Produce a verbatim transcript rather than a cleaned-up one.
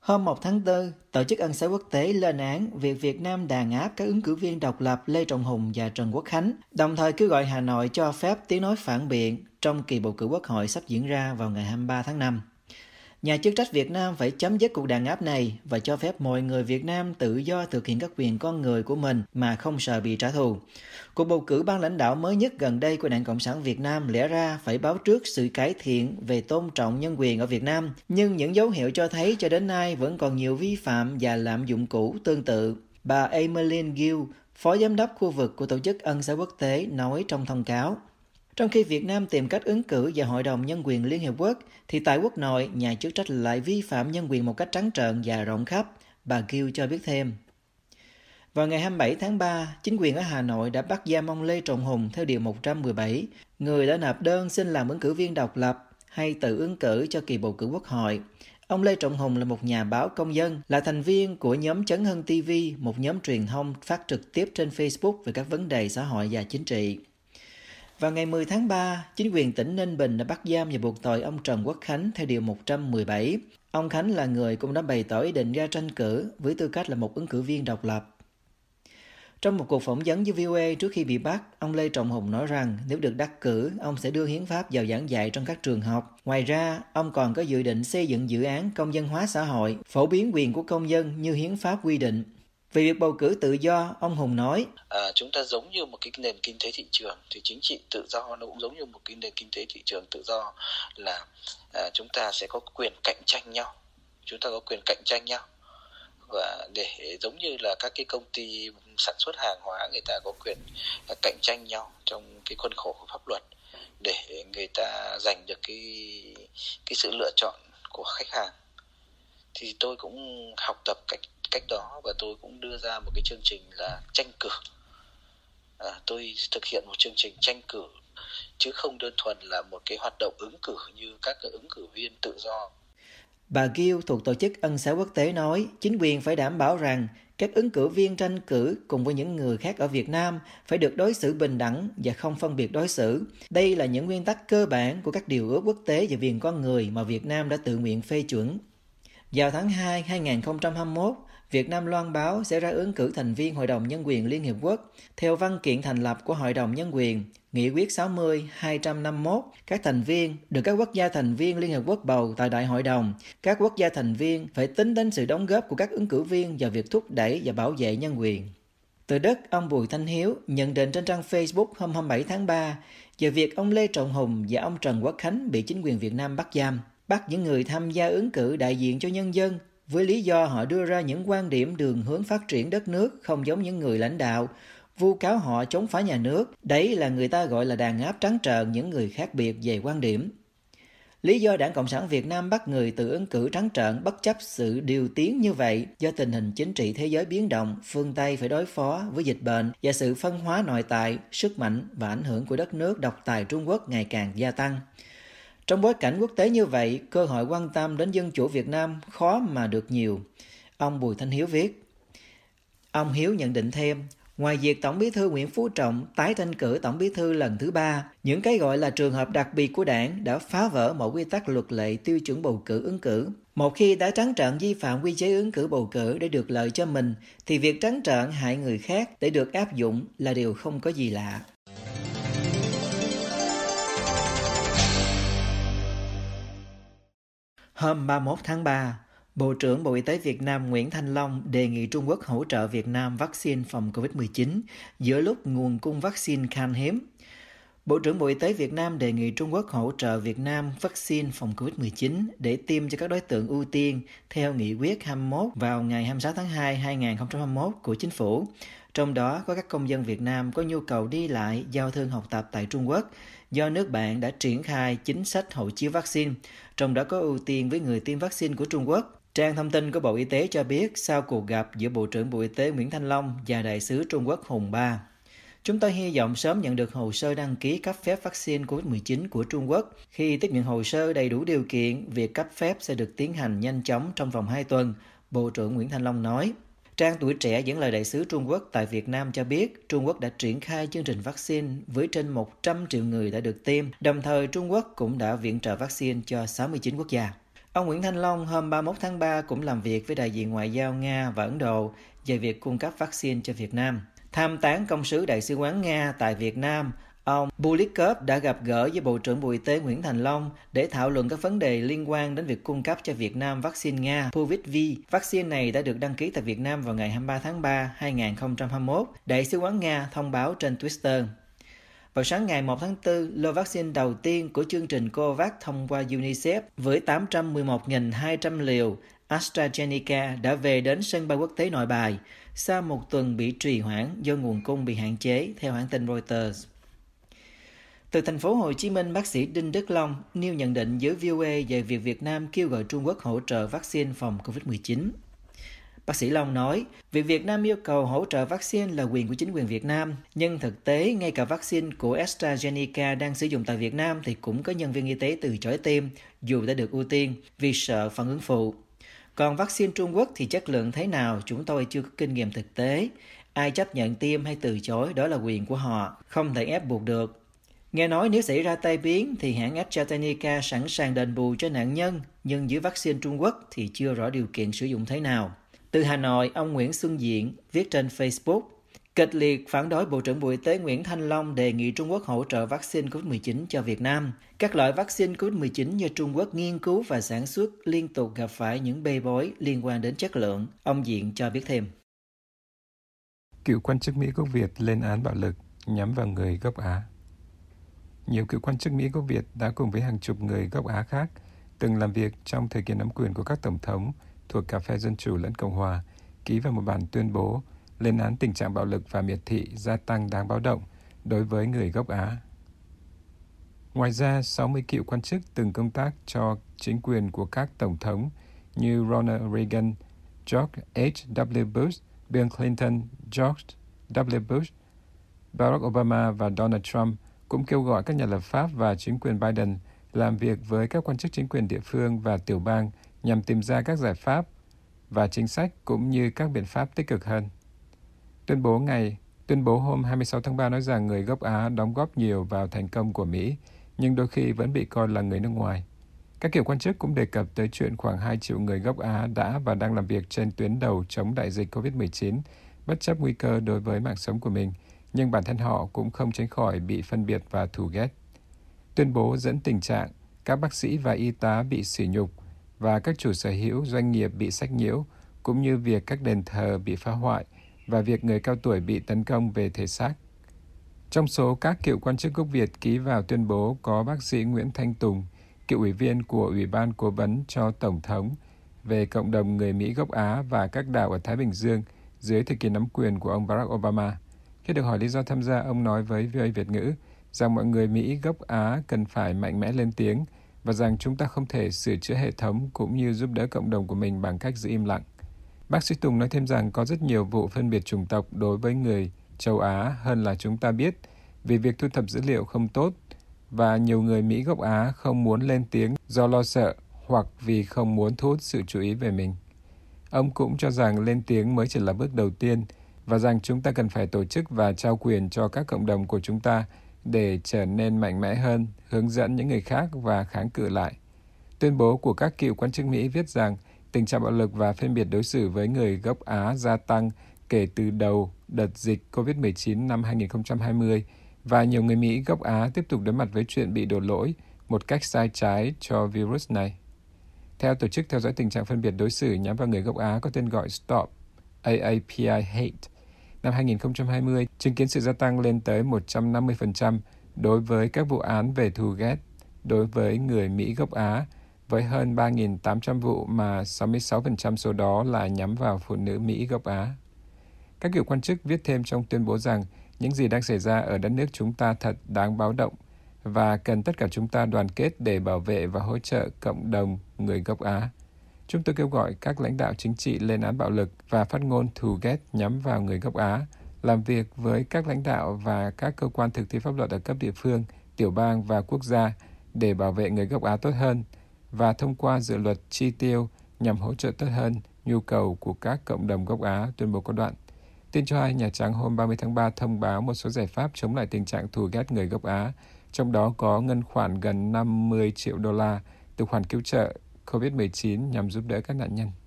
Hôm một tháng tư, Tổ chức Ân xá Quốc tế lên án việc Việt Nam đàn áp các ứng cử viên độc lập Lê Trọng Hùng và Trần Quốc Khánh, đồng thời kêu gọi Hà Nội cho phép tiếng nói phản biện trong kỳ bầu cử Quốc hội sắp diễn ra vào ngày hai mươi ba tháng năm. Nhà chức trách Việt Nam phải chấm dứt cuộc đàn áp này và cho phép mọi người Việt Nam tự do thực hiện các quyền con người của mình mà không sợ bị trả thù. Cuộc bầu cử ban lãnh đạo mới nhất gần đây của Đảng Cộng sản Việt Nam lẽ ra phải báo trước sự cải thiện về tôn trọng nhân quyền ở Việt Nam, nhưng những dấu hiệu cho thấy cho đến nay vẫn còn nhiều vi phạm và lạm dụng cũ tương tự. Bà Emeline Gill, Phó Giám đốc khu vực của Tổ chức Ân xá Quốc tế, nói trong thông cáo. Trong khi Việt Nam tìm cách ứng cử vào Hội đồng Nhân quyền Liên Hiệp Quốc, thì tại quốc nội, nhà chức trách lại vi phạm nhân quyền một cách trắng trợn và rộng khắp, bà Gill cho biết thêm. Vào ngày hai mươi bảy tháng ba, chính quyền ở Hà Nội đã bắt giam ông Lê Trọng Hùng theo Điều một trăm mười bảy, người đã nộp đơn xin làm ứng cử viên độc lập hay tự ứng cử cho kỳ bầu cử Quốc hội. Ông Lê Trọng Hùng là một nhà báo công dân, là thành viên của nhóm Chấn Hưng ti vi, một nhóm truyền thông phát trực tiếp trên Facebook về các vấn đề xã hội và chính trị. Vào ngày mười tháng ba, chính quyền tỉnh Ninh Bình đã bắt giam và buộc tội ông Trần Quốc Khánh theo Điều một trăm mười bảy. Ông Khánh là người cũng đã bày tỏ ý định ra tranh cử với tư cách là một ứng cử viên độc lập. Trong một cuộc phỏng vấn với vê o a trước khi bị bắt, ông Lê Trọng Hùng nói rằng nếu được đắc cử, ông sẽ đưa hiến pháp vào giảng dạy trong các trường học. Ngoài ra, ông còn có dự định xây dựng dự án công dân hóa xã hội, phổ biến quyền của công dân như hiến pháp quy định. Về việc bầu cử tự do, ông Hùng nói, à, chúng ta giống như một cái nền kinh tế thị trường, thì chính trị tự do nó cũng giống như một cái nền kinh tế thị trường tự do, là à, chúng ta sẽ có quyền cạnh tranh nhau, chúng ta có quyền cạnh tranh nhau, và để giống như là các cái công ty sản xuất hàng hóa, người ta có quyền cạnh tranh nhau trong cái khuôn khổ của pháp luật để người ta giành được cái cái sự lựa chọn của khách hàng. Thì tôi cũng học tập cách cách đó và tôi cũng đưa ra một cái chương trình là tranh cử. À, tôi thực hiện một chương trình tranh cử chứ không đơn thuần là một cái hoạt động ứng cử như các cái ứng cử viên tự do. Bà Gill thuộc Tổ chức Ân xá Quốc tế nói, chính quyền phải đảm bảo rằng các ứng cử viên tranh cử cùng với những người khác ở Việt Nam phải được đối xử bình đẳng và không phân biệt đối xử. Đây là những nguyên tắc cơ bản của các điều ước quốc tế về quyền con người mà Việt Nam đã tự nguyện phê chuẩn. Vào tháng hai năm hai nghìn không trăm hai mươi mốt, Việt Nam loan báo sẽ ra ứng cử thành viên Hội đồng Nhân quyền Liên Hiệp Quốc. Theo văn kiện thành lập của Hội đồng Nhân quyền, Nghị quyết sáu mươi trên hai trăm năm mươi mốt, các thành viên được các quốc gia thành viên Liên Hợp Quốc bầu tại Đại hội đồng. Các quốc gia thành viên phải tính đến sự đóng góp của các ứng cử viên vào việc thúc đẩy và bảo vệ nhân quyền. Từ Đức, ông Bùi Thanh Hiếu nhận định trên trang Facebook hôm hai mươi bảy tháng ba về việc ông Lê Trọng Hùng và ông Trần Quốc Khánh bị chính quyền Việt Nam bắt giam, bắt những người tham gia ứng cử đại diện cho nhân dân với lý do họ đưa ra những quan điểm đường hướng phát triển đất nước không giống những người lãnh đạo, vu cáo họ chống phá nhà nước. Đấy là người ta gọi là đàn áp trắng trợn những người khác biệt về quan điểm. Lý do Đảng Cộng sản Việt Nam bắt người tự ứng cử trắng trợn bất chấp sự điều tiến như vậy do tình hình chính trị thế giới biến động, phương Tây phải đối phó với dịch bệnh và sự phân hóa nội tại, sức mạnh và ảnh hưởng của đất nước độc tài Trung Quốc ngày càng gia tăng. Trong bối cảnh quốc tế như vậy, cơ hội quan tâm đến dân chủ Việt Nam khó mà được nhiều. Ông Bùi Thanh Hiếu viết. Ông Hiếu nhận định thêm, ngoài việc Tổng Bí thư Nguyễn Phú Trọng tái tranh cử Tổng Bí thư lần thứ ba, những cái gọi là trường hợp đặc biệt của Đảng đã phá vỡ mọi quy tắc luật lệ tiêu chuẩn bầu cử ứng cử. Một khi đã trắng trợn vi phạm quy chế ứng cử bầu cử để được lợi cho mình, thì việc trắng trợn hại người khác để được áp dụng là điều không có gì lạ. Hôm ba mươi mốt tháng ba, Bộ trưởng Bộ Y tế Việt Nam Nguyễn Thanh Long đề nghị Trung Quốc hỗ trợ Việt Nam vaccine phòng covid mười chín giữa lúc nguồn cung vaccine khan hiếm. Bộ trưởng Bộ Y tế Việt Nam đề nghị Trung Quốc hỗ trợ Việt Nam vaccine phòng covid mười chín để tiêm cho các đối tượng ưu tiên theo nghị quyết hai mươi mốt vào ngày hai mươi sáu tháng hai năm hai nghìn không trăm hai mươi mốt của Chính phủ. Trong đó có các công dân Việt Nam có nhu cầu đi lại, giao thương học tập tại Trung Quốc, do nước bạn đã triển khai chính sách hộ chiếu vaccine, trong đó có ưu tiên với người tiêm vaccine của Trung Quốc. Trang thông tin của Bộ Y tế cho biết sau cuộc gặp giữa Bộ trưởng Bộ Y tế Nguyễn Thanh Long và Đại sứ Trung Quốc Hùng Ba, chúng tôi hy vọng sớm nhận được hồ sơ đăng ký cấp phép vaccine covid mười chín của Trung Quốc. Khi tiếp nhận hồ sơ đầy đủ điều kiện, việc cấp phép sẽ được tiến hành nhanh chóng trong vòng hai tuần, Bộ trưởng Nguyễn Thanh Long nói. Trang Tuổi Trẻ dẫn lời đại sứ Trung Quốc tại Việt Nam cho biết Trung Quốc đã triển khai chương trình vaccine với trên một trăm triệu người đã được tiêm, đồng thời Trung Quốc cũng đã viện trợ vaccine cho sáu mươi chín quốc gia. Ông Nguyễn Thanh Long hôm ba mươi mốt tháng ba cũng làm việc với đại diện ngoại giao Nga và Ấn Độ về việc cung cấp vaccine cho Việt Nam. Tham tán công sứ Đại sứ quán Nga tại Việt Nam, ông Bulikov đã gặp gỡ với Bộ trưởng Bộ Y tế Nguyễn Thành Long để thảo luận các vấn đề liên quan đến việc cung cấp cho Việt Nam vaccine Nga Puvis-V. Vaccine này đã được đăng ký tại Việt Nam vào ngày hai mươi ba tháng ba năm hai nghìn không trăm hai mươi mốt, Đại sứ quán Nga thông báo trên Twitter. Vào sáng ngày một tháng tư, lô vaccine đầu tiên của chương trình COVAX thông qua UNICEF với tám trăm mười một nghìn hai trăm liều AstraZeneca đã về đến sân bay quốc tế Nội Bài sau một tuần bị trì hoãn do nguồn cung bị hạn chế, theo hãng tin Reuters. Từ thành phố Hồ Chí Minh, bác sĩ Đinh Đức Long nêu nhận định với vê o a về việc Việt Nam kêu gọi Trung Quốc hỗ trợ vaccine phòng covid mười chín. Bác sĩ Long nói, việc Việt Nam yêu cầu hỗ trợ vaccine là quyền của chính quyền Việt Nam, nhưng thực tế ngay cả vaccine của AstraZeneca đang sử dụng tại Việt Nam thì cũng có nhân viên y tế từ chối tiêm, dù đã được ưu tiên, vì sợ phản ứng phụ. Còn vaccine Trung Quốc thì chất lượng thế nào chúng tôi chưa có kinh nghiệm thực tế. Ai chấp nhận tiêm hay từ chối đó là quyền của họ, không thể ép buộc được. Nghe nói nếu xảy ra tai biến thì hãng AstraZeneca sẵn sàng đền bù cho nạn nhân, nhưng dưới vaccine Trung Quốc thì chưa rõ điều kiện sử dụng thế nào. Từ Hà Nội, ông Nguyễn Xuân Diện viết trên Facebook, kịch liệt phản đối Bộ trưởng Bộ Y tế Nguyễn Thanh Long đề nghị Trung Quốc hỗ trợ vaccine covid mười chín cho Việt Nam. Các loại vaccine covid mười chín do Trung Quốc nghiên cứu và sản xuất liên tục gặp phải những bê bối liên quan đến chất lượng. Ông Diện cho biết thêm. Cựu quan chức Mỹ gốc Việt lên án bạo lực nhắm vào người gốc Á. Nhiều cựu quan chức Mỹ gốc Việt đã cùng với hàng chục người gốc Á khác từng làm việc trong thời kỳ nắm quyền của các tổng thống thuộc cả phe Dân Chủ lẫn Cộng Hòa, ký vào một bản tuyên bố lên án tình trạng bạo lực và miệt thị gia tăng đáng báo động đối với người gốc Á. Ngoài ra, sáu mươi cựu quan chức từng công tác cho chính quyền của các tổng thống như Ronald Reagan, George H W Bush, Bill Clinton, George W Bush, Barack Obama và Donald Trump cũng kêu gọi các nhà lập pháp và chính quyền Biden làm việc với các quan chức chính quyền địa phương và tiểu bang nhằm tìm ra các giải pháp và chính sách cũng như các biện pháp tích cực hơn. Tuyên bố ngày tuyên bố hôm hai mươi sáu tháng ba nói rằng người gốc Á đóng góp nhiều vào thành công của Mỹ, nhưng đôi khi vẫn bị coi là người nước ngoài. Các cựu quan chức cũng đề cập tới chuyện khoảng hai triệu người gốc Á đã và đang làm việc trên tuyến đầu chống đại dịch covid mười chín, bất chấp nguy cơ đối với mạng sống của mình, nhưng bản thân họ cũng không tránh khỏi bị phân biệt và thù ghét. Tuyên bố dẫn tình trạng các bác sĩ và y tá bị sỉ nhục và các chủ sở hữu doanh nghiệp bị sách nhiễu, cũng như việc các đền thờ bị phá hoại và việc người cao tuổi bị tấn công về thể xác. Trong số các cựu quan chức gốc Việt ký vào tuyên bố có bác sĩ Nguyễn Thanh Tùng, cựu ủy viên của Ủy ban Cố vấn cho Tổng thống về cộng đồng người Mỹ gốc Á và các đảo ở Thái Bình Dương dưới thời kỳ nắm quyền của ông Barack Obama. Khi được hỏi lý do tham gia, ông nói với vê o a Việt ngữ rằng mọi người Mỹ gốc Á cần phải mạnh mẽ lên tiếng và rằng chúng ta không thể sửa chữa hệ thống cũng như giúp đỡ cộng đồng của mình bằng cách giữ im lặng. Bác sĩ Tùng nói thêm rằng có rất nhiều vụ phân biệt chủng tộc đối với người châu Á hơn là chúng ta biết vì việc thu thập dữ liệu không tốt và nhiều người Mỹ gốc Á không muốn lên tiếng do lo sợ hoặc vì không muốn thu hút sự chú ý về mình. Ông cũng cho rằng lên tiếng mới chỉ là bước đầu tiên và rằng chúng ta cần phải tổ chức và trao quyền cho các cộng đồng của chúng ta để trở nên mạnh mẽ hơn, hướng dẫn những người khác và kháng cự lại. Tuyên bố của các cựu quan chức Mỹ viết rằng tình trạng bạo lực và phân biệt đối xử với người gốc Á gia tăng kể từ đầu đợt dịch covid mười chín năm hai nghìn không trăm hai mươi và nhiều người Mỹ gốc Á tiếp tục đối mặt với chuyện bị đổ lỗi một cách sai trái cho virus này. Theo Tổ chức theo dõi tình trạng phân biệt đối xử nhắm vào người gốc Á có tên gọi Stop A A P I Hate, năm hai nghìn không trăm hai mươi chứng kiến sự gia tăng lên tới một trăm năm mươi phần trăm đối với các vụ án về thù ghét đối với người Mỹ gốc Á, với hơn ba nghìn tám trăm vụ mà sáu mươi sáu phần trăm số đó là nhắm vào phụ nữ Mỹ gốc Á. Các cựu quan chức viết thêm trong tuyên bố rằng những gì đang xảy ra ở đất nước chúng ta thật đáng báo động và cần tất cả chúng ta đoàn kết để bảo vệ và hỗ trợ cộng đồng người gốc Á. Chúng tôi kêu gọi các lãnh đạo chính trị lên án bạo lực và phát ngôn thù ghét nhắm vào người gốc Á, làm việc với các lãnh đạo và các cơ quan thực thi pháp luật ở cấp địa phương, tiểu bang và quốc gia để bảo vệ người gốc Á tốt hơn và thông qua dự luật chi tiêu nhằm hỗ trợ tốt hơn nhu cầu của các cộng đồng gốc Á, tuyên bố có đoạn. Tin cho hay, Nhà Trắng hôm ba mươi tháng ba thông báo một số giải pháp chống lại tình trạng thù ghét người gốc Á, trong đó có ngân khoản gần năm mươi triệu đô la từ khoản cứu trợ covid mười chín nhằm giúp đỡ các nạn nhân.